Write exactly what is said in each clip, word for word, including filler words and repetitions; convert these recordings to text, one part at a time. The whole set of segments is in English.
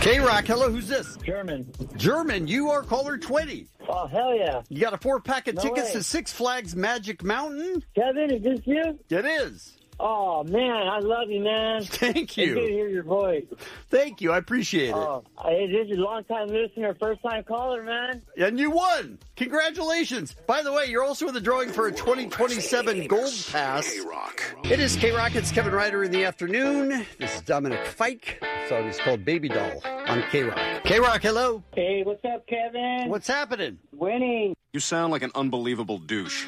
K-Rock, hello, who's this? German. German, you are caller twenty. Oh, hell yeah. You got a four-pack of No tickets way. to Six Flags Magic Mountain? Kevin, is this you? It is. Oh, man, I love you, man. Thank It's good to you. hear your voice. Thank you, I appreciate it. Oh, hey, this is a long-time listener, first-time caller, man. And you won. Congratulations. By the way, you're also in the drawing for a twenty twenty-seven Gold Pass. K-Rock. It is K-Rock. It's Kevin Ryder in the afternoon. This is Dominic Fike. The song is called Baby Doll on K-Rock. K-Rock, hello. Hey, what's up, Kevin? What's happening? Winning. You sound like an unbelievable douche.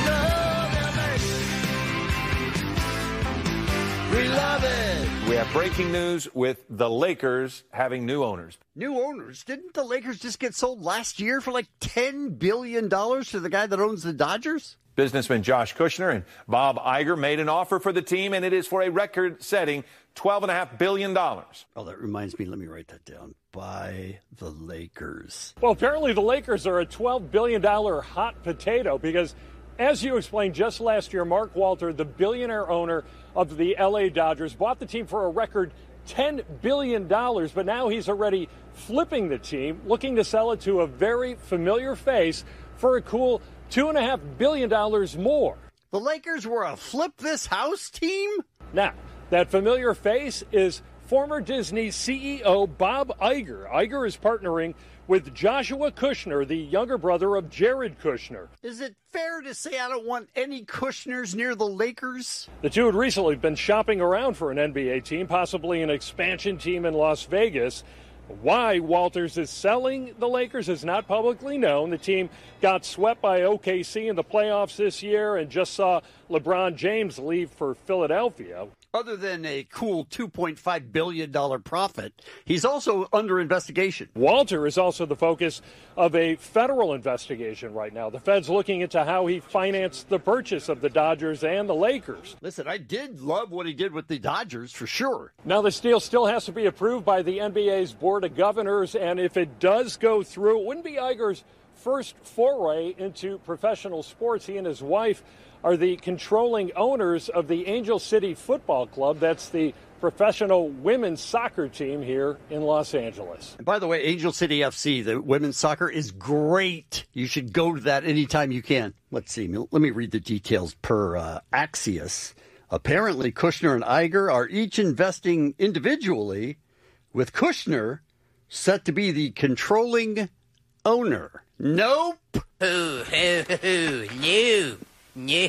We love it. We have breaking news with the Lakers having new owners. New owners. Didn't the Lakers just get sold last year for like ten billion dollars to the guy that owns the Dodgers? Businessman Josh Kushner and Bob Iger made an offer for the team, and it is for a record-setting twelve point five billion dollars. Oh, that reminds me. Let me write that down. Buy the Lakers. Well, apparently the Lakers are a twelve billion dollars hot potato because, as you explained just last year, Mark Walter, the billionaire owner of the L A Dodgers, bought the team for a record ten billion dollars, but now he's already flipping the team, looking to sell it to a very familiar face for a cool two point five billion dollars more. The Lakers were a flip this house team? Now, that familiar face is former Disney C E O Bob Iger. Iger is partnering with Joshua Kushner, the younger brother of Jared Kushner. Is it fair to say I don't want any Kushners near the Lakers? The two had recently been shopping around for an N B A team, possibly an expansion team in Las Vegas. Why Walters is selling the Lakers is not publicly known. The team got swept by O K C in the playoffs this year and just saw LeBron James leave for Philadelphia. Other than a cool two point five billion dollars profit, he's also under investigation. Walter is also the focus of a federal investigation right now. The Fed's looking into how he financed the purchase of the Dodgers and the Lakers. Listen, I did love what he did with the Dodgers, for sure. Now, this deal still has to be approved by the N B A's Board of Governors, and if it does go through, it wouldn't be Iger's first foray into professional sports. He and his wife are the controlling owners of the Angel City Football Club. That's the professional women's soccer team here in Los Angeles. And by the way, Angel City F C, the women's soccer, is great. You should go to that anytime you can. Let's see. Let me read the details per uh, Axios. Apparently, Kushner and Iger are each investing individually, with Kushner set to be the controlling owner. Nope. Hoo, hoo, hoo, no. No.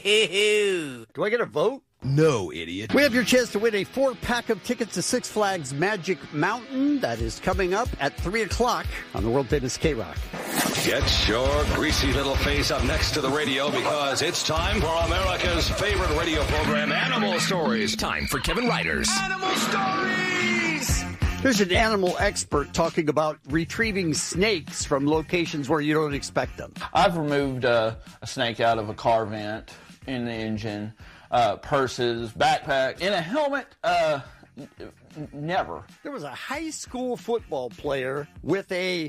Do I get a vote? No, idiot. We have your chance to win a four-pack of tickets to Six Flags Magic Mountain. That is coming up at three o'clock on the world-famous K-Rock. Get your greasy little face up next to the radio because it's time for America's favorite radio program, Animal Stories. Time for Kevin Ryder's Animal Stories! Here's an animal expert talking about retrieving snakes from locations where you don't expect them. I've removed uh, a snake out of a car vent, in the engine, uh, purses, backpack, in a helmet, uh, n- never. There was a high school football player with a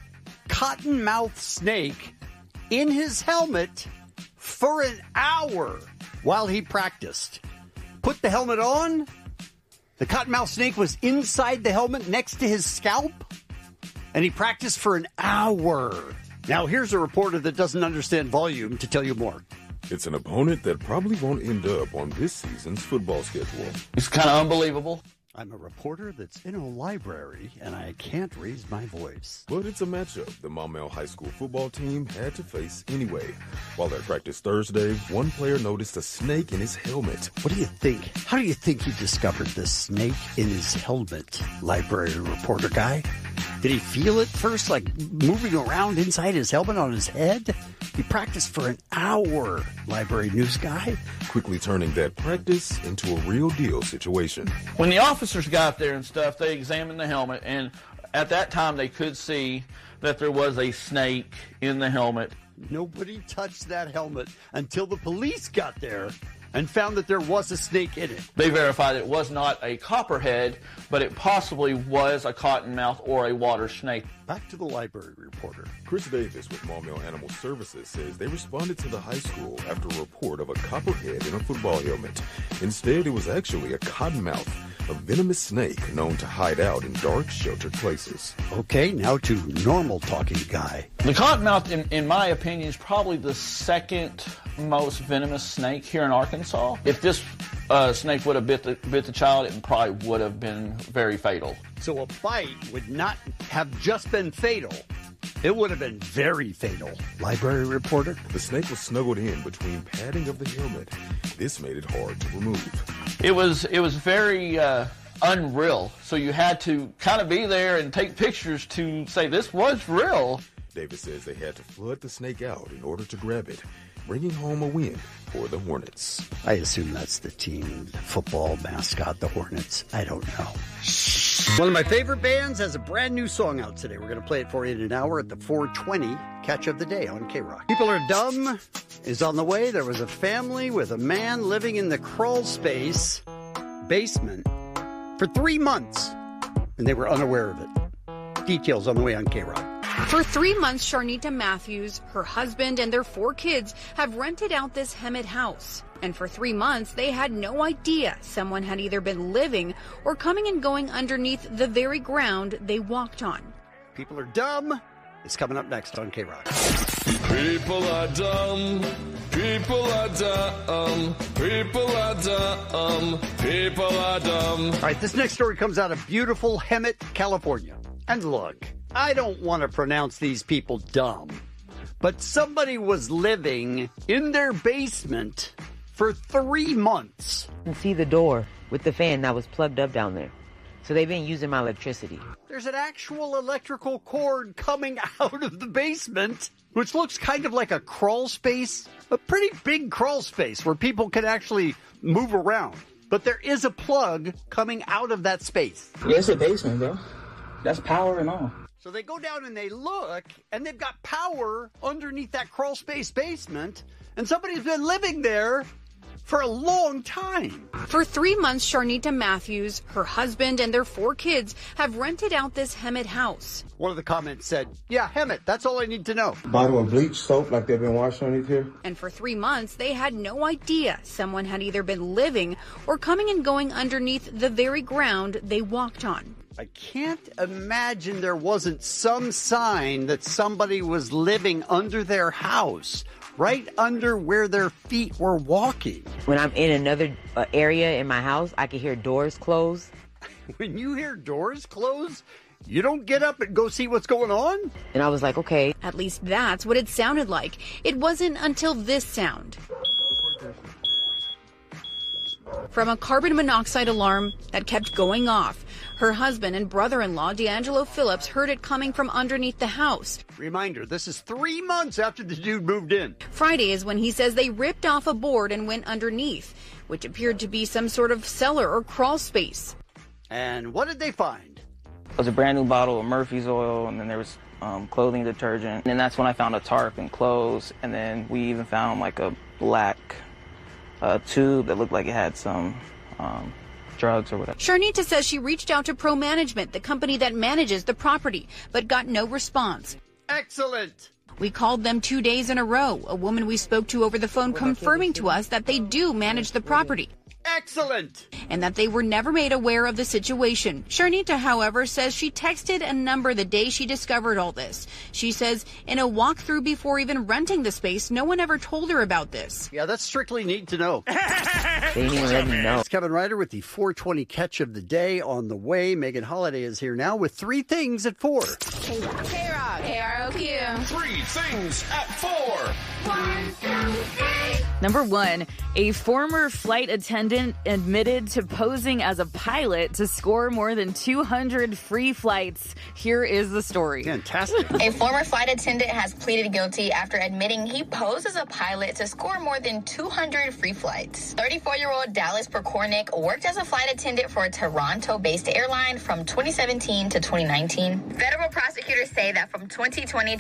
cottonmouth snake in his helmet for an hour while he practiced. Put the helmet on. The cottonmouth snake was inside the helmet next to his scalp, and he practiced for an hour. Now, here's a reporter that doesn't understand volume to tell you more. It's an opponent that probably won't end up on this season's football schedule. It's kind of unbelievable. I'm a reporter that's in a library, and I can't raise my voice. But it's a matchup the Maumelle High School football team had to face anyway. While at practice Thursday, one player noticed a snake in his helmet. What do you think? How do you think he discovered this snake in his helmet, library reporter guy? Did he feel it first, like moving around inside his helmet on his head? He practiced for an hour, library news guy. Quickly turning that practice into a real deal situation. When the officers got there and stuff, they examined the helmet, and at that time they could see that there was a snake in the helmet. Nobody touched that helmet until the police got there and found that there was a snake in it. They verified it was not a copperhead, but it possibly was a cottonmouth or a water snake. Back to the library reporter. Chris Davis with Maumelle Animal Services says they responded to the high school after a report of a copperhead in a football helmet. Instead, it was actually a cottonmouth. a venomous snake known to hide out in dark, sheltered places. Okay, now to normal talking guy. The cottonmouth, in, in my opinion, is probably the second most venomous snake here in Arkansas. If this uh, snake would have bit the, bit the child, it probably would have been very fatal. So a bite would not have just been fatal. It would have been very fatal. Library reporter? The snake was snuggled in between padding of the helmet. This made it hard to remove. It was it was very uh, unreal. So you had to kind of be there and take pictures to say this was real. Davis says they had to flood the snake out in order to grab it, bringing home a win for the Hornets. I assume that's the team, the football mascot, the Hornets. I don't know. One of my favorite bands has a brand new song out today. We're going to play it for you in an hour at the four twenty Catch of the Day on K-Rock. People Are Dumb is on the way. There was a family with a man living in the crawl space basement for three months, and they were unaware of it. Details on the way on K-Rock. For three months, Sharnita Matthews, her husband, and their four kids have rented out this Hemet house. And for three months, they had no idea someone had either been living or coming and going underneath the very ground they walked on. People Are Dumb is coming up next on K-Rock. People are dumb. People are dumb. People are dumb. People are dumb. All right, this next story comes out of beautiful Hemet, California. And look, I don't want to pronounce these people dumb, but somebody was living in their basement for three months. And see the door with the fan that was plugged up down there. So they've been using my electricity. There's an actual electrical cord coming out of the basement, which looks kind of like a crawl space, a pretty big crawl space where people can actually move around. But there is a plug coming out of that space. Yeah, it's a basement, bro. That's power and all. So they go down and they look, and they've got power underneath that crawl space basement, and somebody's been living there for a long time. For three months, Sharnita Matthews, her husband, and their four kids have rented out this Hemet house. One of the comments said, yeah, Hemet, that's all I need to know. Bottle of bleach soap like they've been washing underneath here. And for three months, they had no idea someone had either been living or coming and going underneath the very ground they walked on. I can't imagine there wasn't some sign that somebody was living under their house, right under where their feet were walking. When I'm in another uh, area in my house, I can hear doors close. When you hear doors close, you don't get up and go see what's going on? And I was like, okay. At least that's what it sounded like. It wasn't until this sound. From a carbon monoxide alarm that kept going off. Her husband and brother-in-law, D'Angelo Phillips, heard it coming from underneath the house. Reminder, this is three months after the dude moved in. Friday is when he says they ripped off a board and went underneath, which appeared to be some sort of cellar or crawl space. And what did they find? It was a brand new bottle of Murphy's oil, and then there was um, clothing detergent. And that's when I found a tarp and clothes, and then we even found like a black uh, tube that looked like it had some um, drugs or whatever. Sharnita says she reached out to Pro Management, the company that manages the property, but got no response. Excellent. We called them two days in a row. A woman we spoke to over the phone confirming to us that they do manage the property. Excellent. And that they were never made aware of the situation. Sharnita, however, says she texted a number the day she discovered all this. She says in a walkthrough before even renting the space, no one ever told her about this. Yeah, that's strictly need to know. They didn't even let me know. It's Kevin Ryder with the four twenty Catch of the Day on the way. Megan Holiday is here now with three things at four. K-Rock. K R O Q. Three things at four. One, two, three. Number one, a former flight attendant admitted to posing as a pilot to score more than two hundred free flights. Here is the story. Fantastic. A former flight attendant has pleaded guilty after admitting he posed as a pilot to score more than two hundred free flights. thirty-four-year-old Dallas Perkornick worked as a flight attendant for a Toronto-based airline from twenty seventeen to twenty nineteen. Federal prosecutors say that from twenty twenty to twenty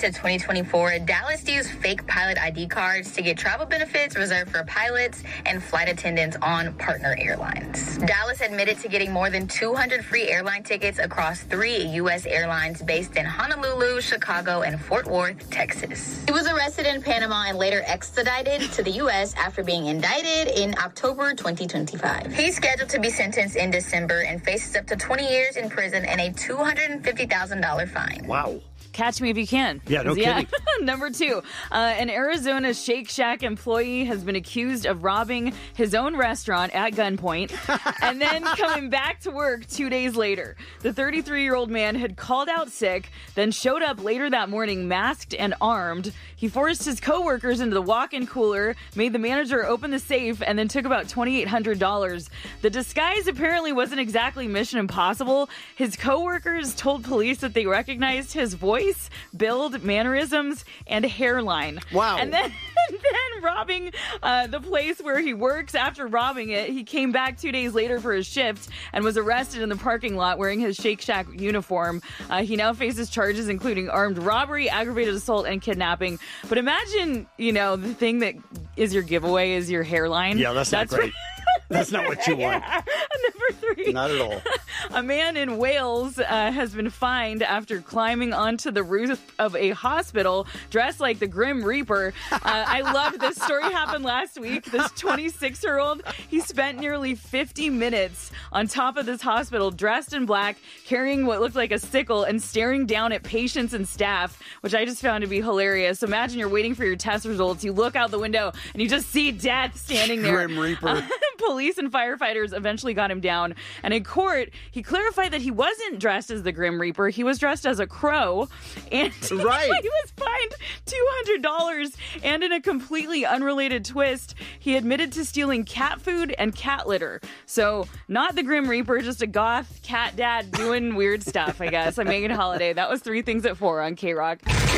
twenty-four, Dallas used fake pilot I D cards to get travel benefits reserved for pilots and flight attendants on partner airlines. Dallas admitted to getting more than two hundred free airline tickets across three U S airlines based in Honolulu, Chicago, and Fort Worth, Texas. He was arrested in Panama and later extradited to the U S after being indicted in October twenty twenty-five. He's scheduled to be sentenced in December and faces up to twenty years in prison and a two hundred fifty thousand dollars fine. Wow. Catch me if you can. Yeah, no yeah. kidding. Number two, uh, an Arizona Shake Shack employee has been accused of robbing his own restaurant at gunpoint and then coming back to work two days later. The thirty-three-year-old man had called out sick, then showed up later that morning masked and armed. He forced his coworkers into the walk-in cooler, made the manager open the safe, and then took about two thousand eight hundred dollars. The disguise apparently wasn't exactly Mission Impossible. His coworkers told police that they recognized his voice, build, mannerisms, and hairline. Wow. And then, and then robbing uh, the place where he works. After robbing it, he came back two days later for his shift and was arrested in the parking lot wearing his Shake Shack uniform. Uh, he now faces charges including armed robbery, aggravated assault, and kidnapping. But imagine, you know, the thing that is your giveaway is your hairline. Yeah, that's, that's not great. That's not what you want. Yeah. Number three. Not at all. A man in Wales uh, has been fined after climbing onto the roof of a hospital dressed like the Grim Reaper. Uh, I loved this story. Happened last week. This twenty-six-year-old, he spent nearly fifty minutes on top of this hospital dressed in black, carrying what looked like a sickle and staring down at patients and staff, which I just found to be hilarious. Imagine you're waiting for your test results. You look out the window and you just see death standing there. Grim Reaper. Uh, police and firefighters eventually got him down. And in court, he clarified that he wasn't dressed as the Grim Reaper. He was dressed as a crow. And right. he was fined two hundred dollars. And in a completely unrelated twist, he admitted to stealing cat food and cat litter. So not the Grim Reaper, just a goth cat dad doing weird stuff, I guess. I'm Megan Holiday. That was three things at four on K-Rock.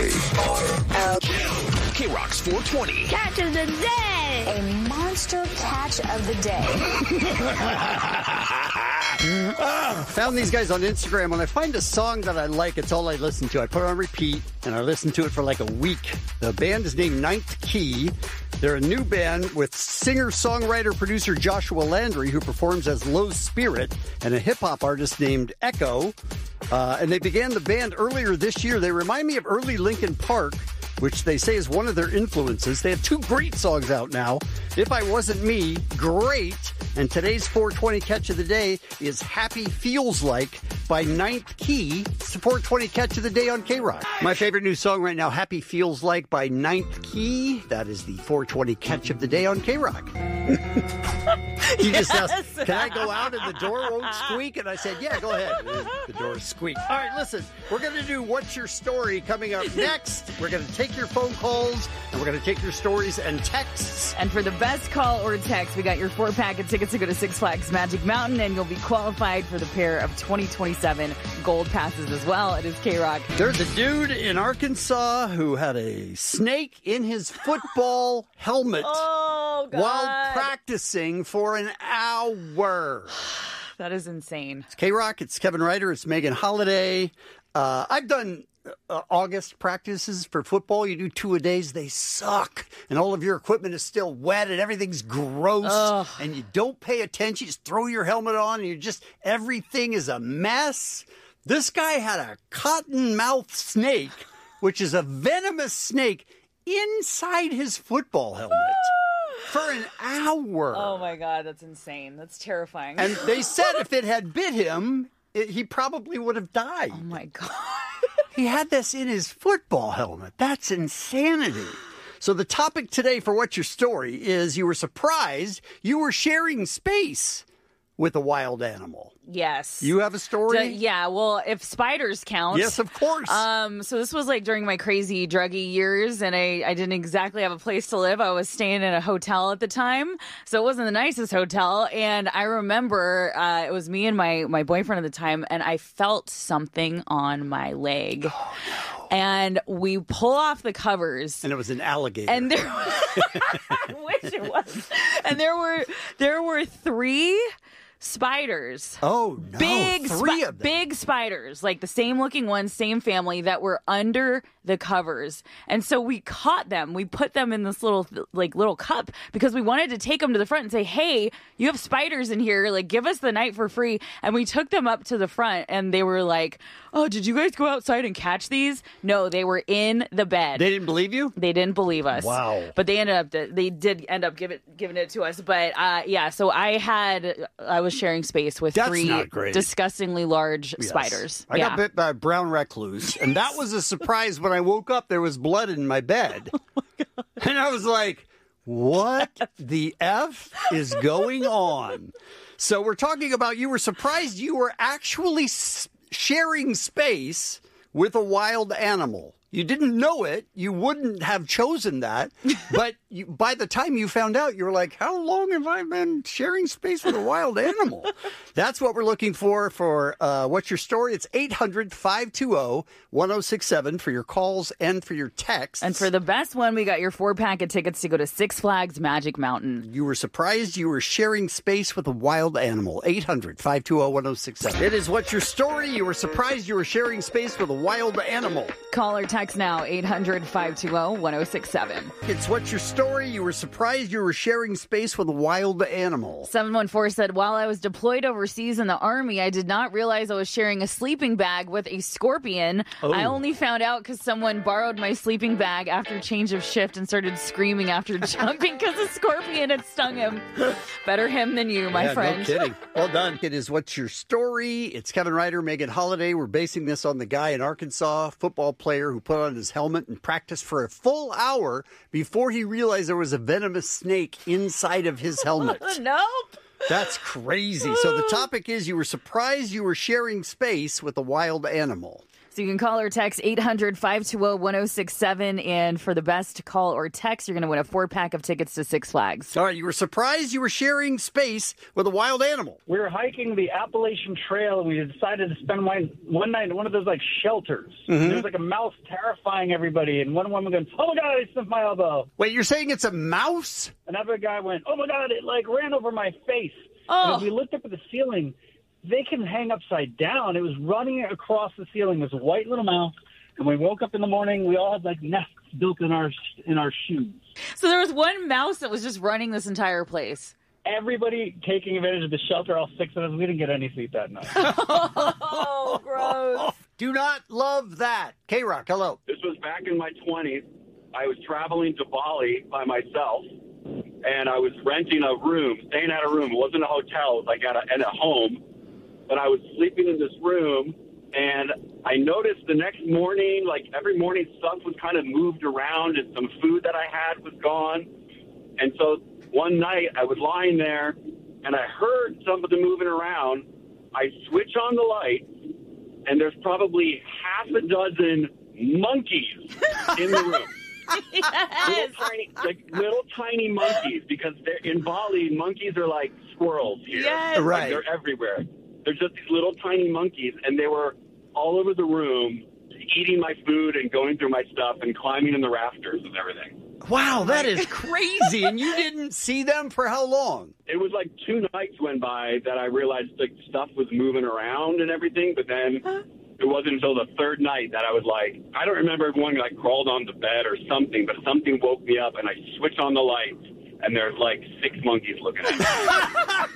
K-Rock's four twenty. Catch of the day. A monster catch of the day. ah, found these guys on Instagram. When I find a song that I like, it's all I listen to. I put it on repeat, and I listen to it for like a week. The band is named Ninth Key. They're a new band with singer-songwriter producer Joshua Landry, who performs as Low Spirit, and a hip-hop artist named Echo. Uh, and they began the band earlier this year. They remind me of early Linkin Park, which they say is one of their influences. They have two great songs out now. If I Wasn't Me, great. And today's four twenty catch of the day is Happy Feels Like by Ninth Key. It's the four twenty catch of the day on K-Rock. My favorite new song right now, Happy Feels Like by Ninth Key. That is the four twenty catch of the day on K-Rock. He Yes. just asked, can I go out and the door won't squeak? And I said, yeah, go ahead. The door squeaked. All right, listen, we're going to do What's Your Story coming up next. We're going to take your phone calls, and we're going to take your stories and texts. And for the best call or text, we got your four-pack of tickets to go to Six Flags Magic Mountain, and you'll be qualified for the pair of twenty twenty-seven gold passes as well. It is K-Rock. There's a dude in Arkansas who had a snake in his football helmet Oh, God. while practicing for an hour. That is insane. It's K-Rock. It's Kevin Ryder. It's Megan Holiday. Uh, I've done uh, August practices for football. You do two a days. They suck. And all of your equipment is still wet and everything's gross. Ugh. And you don't pay attention. You just throw your helmet on and you just, everything is a mess. This guy had a cottonmouth snake, which is a venomous snake, inside his football helmet for an hour. Oh, my God. That's insane. That's terrifying. And they said if it had bit him, it, he probably would have died. Oh, my God. He had this in his football helmet. That's insanity. So the topic today for What's Your Story is you were surprised you were sharing space with a wild animal. Yes. You have a story? D- yeah, well, if spiders count. Yes, of course. Um, so this was like during my crazy druggy years, and I, I didn't exactly have a place to live. I was staying in a hotel at the time, so it wasn't the nicest hotel. And I remember uh, it was me and my, my boyfriend at the time, and I felt something on my leg. Oh, no. And we pull off the covers. And it was an alligator. And there I wish it was. And there were there were three spiders. Oh, no. Big, Three spi- of them. big spiders, like the same looking ones, same family, that were under the covers. And so we caught them. We put them in this little, like, little cup because we wanted to take them to the front and say, hey, you have spiders in here. Like, give us the night for free. And we took them up to the front and they were like, oh, did you guys go outside and catch these? No, they were in the bed. They didn't believe you? They didn't believe us. Wow. But they ended up, they did end up giving, giving it to us. But uh, yeah, so I had, I was sharing space with That's three not great. disgustingly large Yes. spiders. I yeah. got bit by a brown recluse, and that was a surprise. When I woke up, there was blood in my bed. Oh my God. And I was like, what the F is going on? So we're talking about you were surprised you were actually s- sharing space with a wild animal. You didn't know it. You wouldn't have chosen that. But you, by the time you found out, you were like, how long have I been sharing space with a wild animal? That's what we're looking for for uh, What's Your Story? It's eight hundred, five two zero, one zero six seven for your calls and for your texts. And for the best one, we got your four pack of tickets to go to Six Flags Magic Mountain. You were surprised you were sharing space with a wild animal. eight hundred, five two zero, one zero six seven. It is What's Your Story? You were surprised you were sharing space with a wild animal. Call or text now, eight hundred, five two zero, one zero six seven. It's What's Your Story? You were surprised you were sharing space with a wild animal. seven one four said, while I was deployed overseas in the Army, I did not realize I was sharing a sleeping bag with a scorpion. Oh. I only found out because someone borrowed my sleeping bag after change of shift and started screaming after jumping because a scorpion had stung him. Better him than you, my yeah, friend. No kidding. Well done. It is What's Your Story? It's Kevin Ryder, Megan Holiday. We're basing this on the guy in Arkansas, football player who put on his helmet and practiced for a full hour before he realized there was a venomous snake inside of his helmet. Nope. That's crazy. So the topic is you were surprised you were sharing space with a wild animal. So you can call or text eight hundred, five two zero, one zero six seven. And for the best call or text, you're going to win a four-pack of tickets to Six Flags. All right, you were surprised you were sharing space with a wild animal. We were hiking the Appalachian Trail, and we decided to spend one, one night in one of those, like, shelters. Mm-hmm. There was, like, a mouse terrifying everybody, and one woman goes, oh, my God, I sniffed my elbow. Wait, you're saying it's a mouse? Another guy went, oh, my God, it, like, ran over my face. Oh. And as we looked up at the ceiling, they can hang upside down. It was running across the ceiling. It was a white little mouse. And we woke up in the morning, we all had like nests built in our in our shoes. So there was one mouse that was just running this entire place. Everybody taking advantage of the shelter, all six of us, we didn't get any sleep that night. Oh, gross. Do not love that. K-Rock, hello. This was back in my twenties. I was traveling to Bali by myself, and I was renting a room, staying at a room. It wasn't a hotel. It was like at a, at a home. But I was sleeping in this room, and I noticed the next morning, like every morning, stuff was kind of moved around, and some food that I had was gone. And so one night I was lying there, and I heard somebody moving around. I switch on the light, and there's probably half a dozen monkeys in the room. Yes. Little tiny, like little tiny monkeys, because they're, in Bali, monkeys are like squirrels here. Yes. Like, Right. they're everywhere. They're just these little tiny monkeys, and they were all over the room, eating my food and going through my stuff and climbing in the rafters and everything. Wow, that is crazy. And you didn't see them for how long? It was like two nights went by that I realized like stuff was moving around and everything, but then it wasn't until the third night that I was like, I don't remember if one like crawled onto the bed or something, but something woke me up, and I switched on the lights, and there's like six monkeys looking at me.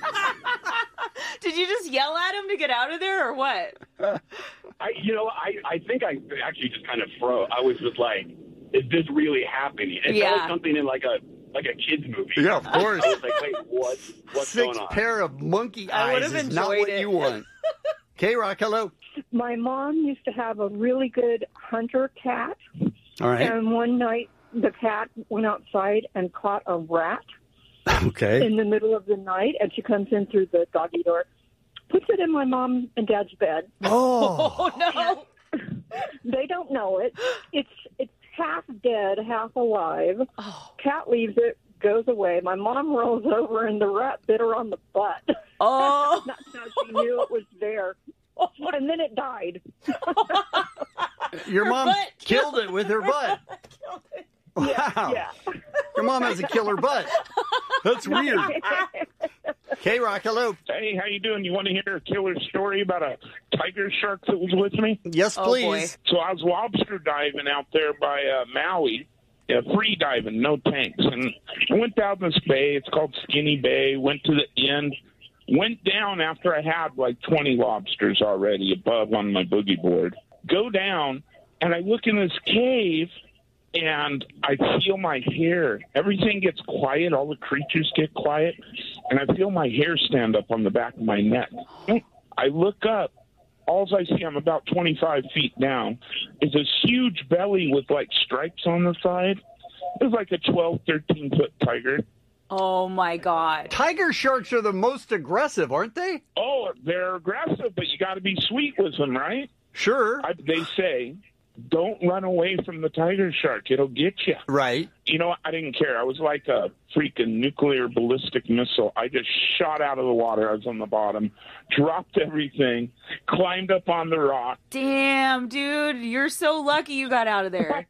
Did you just yell at him to get out of there or what? I, you know, I, I think I actually just kind of froze. I was just like, is this really happening? It Yeah. felt like something in like a like a kid's movie. Yeah, of course. I was like, wait, what? What's Six going on? pair of monkey I eyes would've is not enjoyed what it. you want. K-Rock, hello. My mom used to have a really good hunter cat. All right. And one night, the cat went outside and caught a rat Okay. in the middle of the night, and she comes in through the doggy door, puts it in my mom and dad's bed. Oh. Oh, no. They don't know it. It's it's half dead, half alive. Oh. Cat leaves it, goes away. My mom rolls over, and the rat bit her on the butt. Oh. That's how she knew it was there. And then it died. Your Her mom butt killed killed it with her butt. Wow. Yeah. Your mom has a killer butt. That's weird. K-Rock, hello. Hey, Hey, how you doing? You want to hear a killer story about a tiger shark that was with me? Yes, please. So I was lobster diving out there by uh, Maui, uh, free diving, no tanks. And I went down this bay. It's called Skinny Bay. Went to the end. Went down after I had like twenty lobsters already above on my boogie board. Go down, and I look in this cave, and I feel my hair. Everything gets quiet. All the creatures get quiet. And I feel my hair stand up on the back of my neck. I look up. All I see, I'm about twenty-five feet down, is this huge belly with, like, stripes on the side. It was like a twelve, thirteen-foot tiger. Oh, my God. Tiger sharks are the most aggressive, aren't they? Oh, they're aggressive, but you got to be sweet with them, right? Sure. I, they say, don't run away from the tiger shark. It'll get you. Right. You know, I didn't care. I was like a freaking nuclear ballistic missile. I just shot out of the water. I was on the bottom, dropped everything, climbed up on the rock. Damn, dude. You're so lucky you got out of there.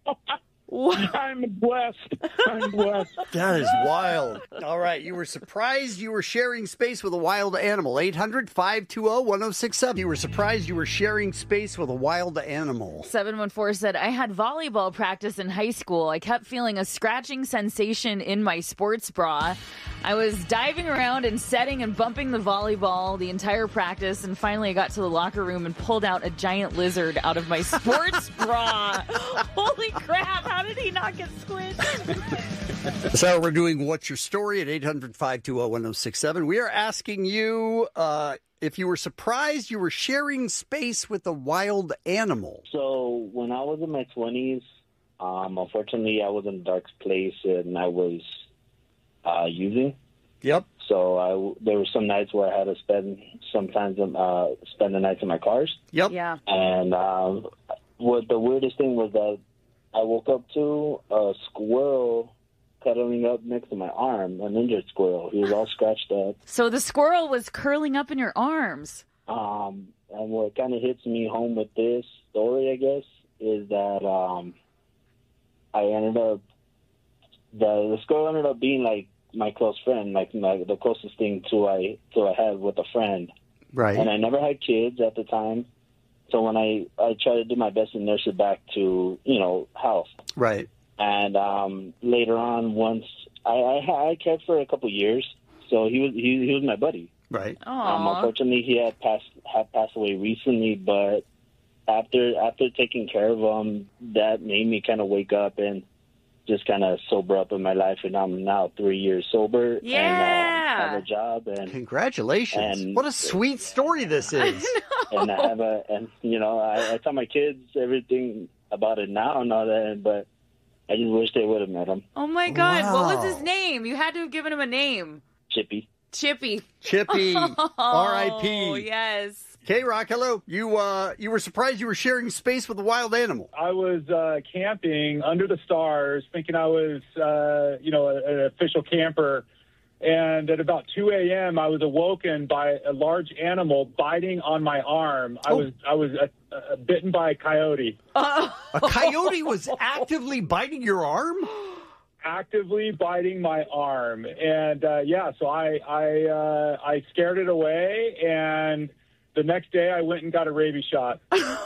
I'm blessed. I'm blessed. That is wild. All right. You were surprised you were sharing space with a wild animal. eight hundred, five two zero, one zero six seven. You were surprised you were sharing space with a wild animal. seven one four said, I had volleyball practice in high school. I kept feeling a scratching sensation in my sports bra. I was diving around and setting and bumping the volleyball the entire practice, and finally I got to the locker room and pulled out a giant lizard out of my sports bra. Holy crap. How did he not get squished? So we're doing What's Your Story at eight hundred, five two zero, one zero six seven. We are asking you uh, if you were surprised you were sharing space with a wild animal. So when I was in my twenties, um, unfortunately, I was in a dark place and I was uh, using. Yep. So I, there were some nights where I had to spend sometimes uh, spend the nights in my cars. Yep. Yeah. And um, what the weirdest thing was that I woke up to a squirrel cuddling up next to my arm, an injured squirrel. He was all scratched up. So the squirrel was curling up in your arms. Um, and what kind of hits me home with this story, I guess, is that um, I ended up, the, the squirrel ended up being like my close friend, like my, the closest thing to I to I had with a friend. Right. And I never had kids at the time. So when I, I tried to do my best to nurse it back to, you know, health. Right. And um, later on, once I, I I cared for a couple years, so he was he, he was my buddy. Right. Um, unfortunately, he had passed had passed away recently, but after after taking care of him, that made me kind of wake up and just kind of sober up in my life, and I'm now three years sober. Yeah. And uh, have a job. And congratulations! And, what a sweet story this is. I and I have a and you know I, I tell my kids everything about it now and all that, but I just wish they would have met him. Oh, my God. Wow. What was his name? You had to have given him a name. Chippy. Chippy. Chippy. R I P Oh, yes. K-Rock, hello. You uh, you were surprised you were sharing space with a wild animal. I was uh, camping under the stars, thinking I was, uh, you know, an official camper. And at about two a.m., I was awoken by a large animal biting on my arm. I Oh. was I was uh, uh, bitten by a coyote. A coyote was actively biting your arm? Actively biting my arm. And, uh, yeah, so I I, uh, I scared it away, and the next day I went and got a rabies shot.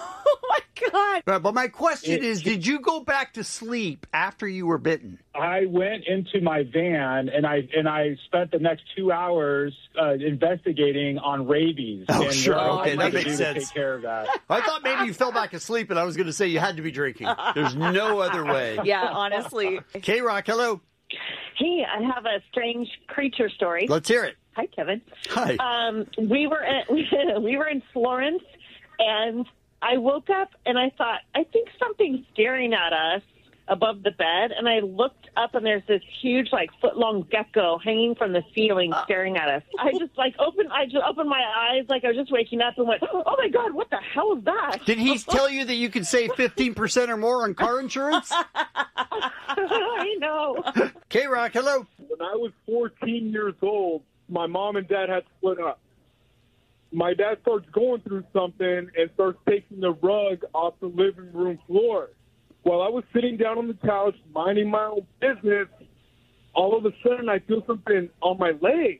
God. But, but my question It- is, did you go back to sleep after you were bitten? I went into my van and I and I spent the next two hours uh, investigating on rabies. Oh, and sure. what I Okay, could that do makes to sense. Take care of that. I thought maybe you fell back asleep, and I was going to say you had to be drinking. There's no other way. Yeah, honestly. K-Rock, hello. Hey, I have a strange creature story. Let's hear it. Hi, Kevin. Hi. Um, we were at, we were in Florence, and I woke up and I thought, I think something's staring at us above the bed. And I looked up, and there's this huge, like, foot-long gecko hanging from the ceiling, staring at us. I just like opened, I just opened my eyes, like I was just waking up, and went, oh my God, what the hell is that? Did he tell you that you could save fifteen percent or more on car insurance? I know. K-Rock, hello. When I was fourteen years old, my mom and dad had split up. My dad starts going through something and starts taking the rug off the living room floor. While I was sitting down on the couch, minding my own business, all of a sudden I feel something on my leg.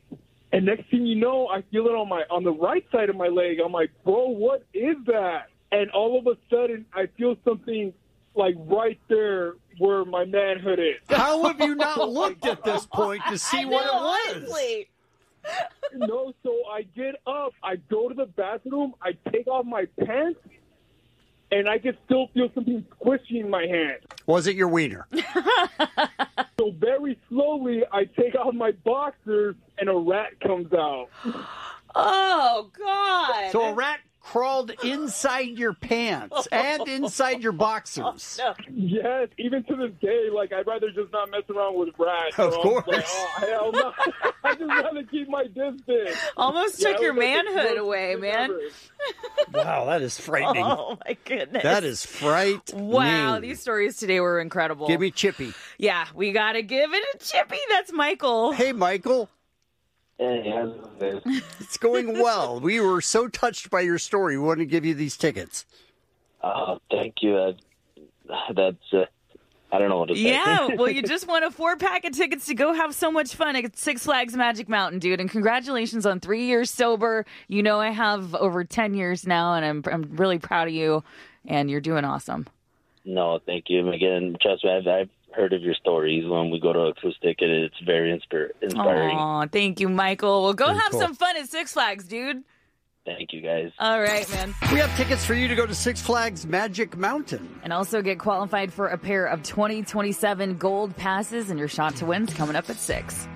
And next thing you know, I feel it on my on the right side of my leg. I'm like, bro, what is that? And all of a sudden, I feel something like right there where my manhood is. How have you not looked at this point to see I what know, it was? honestly. No, so I get up, I go to the bathroom, I take off my pants, and I can still feel something squishy in my hand. Was it your wiener? So very slowly, I take off my boxers, and a rat comes out. Oh, God. So a rat crawled inside your pants and inside your boxers. Oh, no. Yes, even to this day, like, I'd rather just not mess around with rats. Of so course. Like, oh, hell no. I just rather keep my distance. Almost Yeah, took it your was like the manhood worst away, thing man. ever. Wow, that is frightening. Oh, my goodness. That is frightening. Wow, these stories today were incredible. Give me Chippy. Yeah, we got to give it a Chippy. That's Michael. Hey, Michael. Hey, how's it? It's going well. We were so touched by your story. We want to give you these tickets. Oh, thank you. Uh, that's, uh, I don't know what to say. Yeah, well, you just won a four-pack of tickets to go have so much fun at Six Flags Magic Mountain, dude. And congratulations on three years sober. You know I have over ten years now, and I'm I'm really proud of you, and you're doing awesome. No, thank you. Again, trust me, I've, I've heard of your stories when we go to Acoustic, and it's very inspir- inspiring. Aw, thank you, Michael. Well, go Very have cool. some fun at Six Flags, dude. Thank you, guys. All right, man. We have tickets for you to go to Six Flags Magic Mountain. And also get qualified for a pair of twenty twenty-seven gold passes, and your shot to win's coming up at six.